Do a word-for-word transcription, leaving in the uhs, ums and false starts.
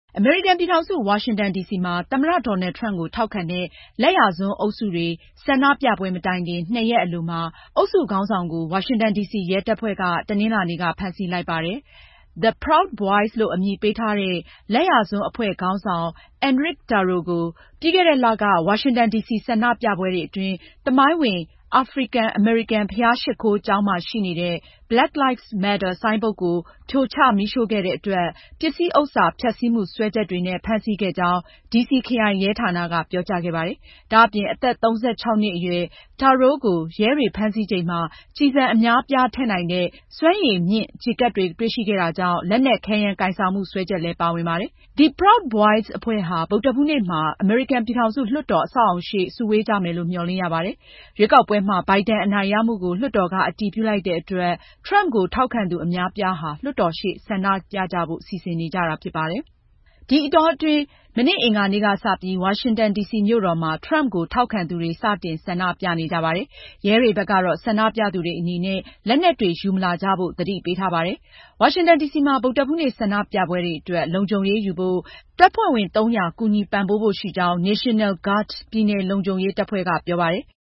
အမေရိကန်ပြည်ထောင်စု ဝါရှင်တန်ဒီစီမှာ သမ္မတ Donald Trump ကိုထောက်ခံတဲ့ လက်ယာစွန်းအုပ်စုတွေ ဆန္ဒပြပွဲမတိုင်ခင် နှစ်ရက်အလိုမှာ အုပ်စုခေါင်းဆောင်ကို ဝါရှင်တန်ဒီစီရဲတပ်ဖွဲ့က တနင်္လာနေ့က ဖမ်းဆီးလိုက်ပါတယ်။ The Proud Boys လို့အမည်ပေးထားတဲ့ လက်ယာစွန်းအဖွဲ့ခေါင်းဆောင် Enrique Tarrio ကို ပြီးခဲ့တဲ့လက ဝါရှင်တန်ဒီစီ ဆန္ဒပြပွဲတွေအတွင်း သမိုင်းဝင် အာဖရိကန်အမေရိကန် ဘုရားရှိခိုးကျောင်းမှာရှိနေတဲ့ Black Lives Matter ဆိုင်းဘုတ်ကို ဖြိုချမီးရှို့ခဲ့တဲ့အတွက် ပစ္စည်းဥစ္စာဖျက်ဆီးမှု စွဲချက်တွေနဲ့ ဖမ်းဆီးခဲ့ကြောင်း ဒီစီခရိုင်ရဲဌာနက ပြောကြားခဲ့ပါတယ်။ ဒါ့အပြင် အသက် ၃၆ နှစ်အရွယ် Tarrio ကို ရဲတွေဖမ်းဆီးချိန်မှာ ကျည်ဆံအများအပြားထည့်နိုင်တဲ့ စွမ်းရည်မြင့်ကျည်ကပ်တွေ တွေ့ရှိခဲ့တာကြောင့် လက်နက်ခဲယမ်းကိုင်ဆောင်မှု စွဲချက်လည်း ပါဝင်ပါတယ်။ The Proud Boys အဖွဲ့ဟာ ဗုဒ္ဓဟူးနေ့မှာ အမေရိကန်ပြည်ထောင်စု လွှတ်တော်အဆောက်အအုံရှေ့ စုဝေးကြမယ်လို့ မျှော်လင့်ရပါတယ်။ ရွေးကောက်ပွဲမှာ Biden အနိုင်ရမှုကို လွှတ်တော်က အတည်ပြုလိုက်တဲ့အတွက် Trump ကိုထောက်ခံသူအများအပြားဟာ လွှတ်တော်ရှေ့ ဆန္ဒပြကြဖို့ စီစဉ်နေကြတာဖြစ်ပါတယ်။ ဒီအတောအတွင်း မနေ့ အင်္ဂါနေ့ကစပြီး ဝါရှင်တန်ဒီစီမြို့တော်မှာ Trump ကိုထောက်ခံသူတွေ စတင်ဆန္ဒပြနေကြပါတယ်။ ရဲတွေဘက်ကတော့ ဆန္ဒပြသူတွေအနေနဲ့ လက်နက်တွေယူမလာကြဖို့ သတိပေးထားပါတယ်။ ဝါရှင်တန်ဒီစီမှာ ဗုဒ္ဓဟူးနေ့ ဆန္ဒပြပွဲတွေအတွက် လုံခြုံရေးယူဖို့ တပ်ဖွဲ့ဝင် သုံးရာ ကူညီပံ့ပိုးဖို့ရှိကြောင်း National Guard ပြည်နယ်လုံခြုံရေးတပ်ဖွဲ့က ပြောပါတယ်။